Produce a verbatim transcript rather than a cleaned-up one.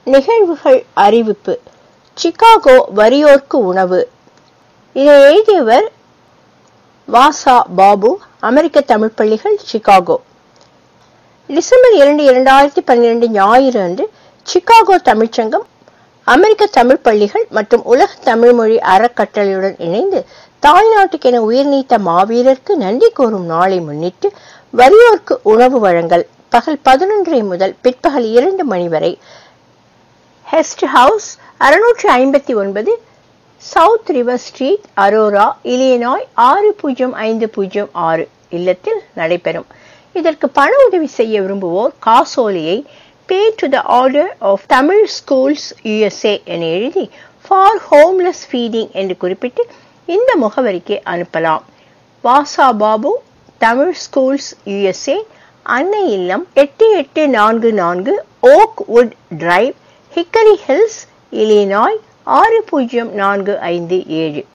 நிகழ்வுகள் அறிவிப்பு. சிகாகோ வறியோர்க்கு உணவு. இதை எழுதியவர் வாசா பாபு, அமெரிக்க தமிழ் பள்ளிகள், சிகாகோ. டிசம்பர் இரண்டு இரண்டாயிரத்தி பன்னிரண்டு ஞாயிறு அன்று சிகாகோ தமிழ்ச்சங்கம், அமெரிக்க தமிழ் பள்ளிகள் மற்றும் உலக தமிழ்மொழி அறக்கட்டளையுடன் இணைந்து தாய்நாட்டுக்கென உயிர் நீத்த மாவீரருக்கு நன்றி கூறும் நாளை முன்னிட்டு வறியோர்க்கு உணவு வழங்கல் பகல் பதினொன்றரை முதல் பிற்பகல் இரண்டு மணி வரை ஹெஸ்ட் ஹவுஸ், அறுநூற்று ஐம்பத்தி ஒன்பது South River Street, Aurora, Illinois ஆறு பூஜ்ஜியம் ஐந்து பூஜ்ஜியம் ஆறு இல்லத்தில் நடைபெறும். இதற்கு பண உதவி செய்ய விரும்புவோர் காசோலையை pay to the order of Tamil schools USA என எழுதி ஃபார் ஹோம்லெஸ் ஃபீடிங் என்று குறிப்பிட்டு இந்த முகவரிக்கு அனுப்பலாம். வாசா பாபு, தமிழ் ஸ்கூல்ஸ் யுஎஸ்ஏ, அன்னை இல்லம், எட்டு எட்டு நான்கு நான்கு Oakwood Drive, Hickory Hills, Illinois ஆறு பூஜ்ஜியம் நான்கு ஐந்து ஏழு.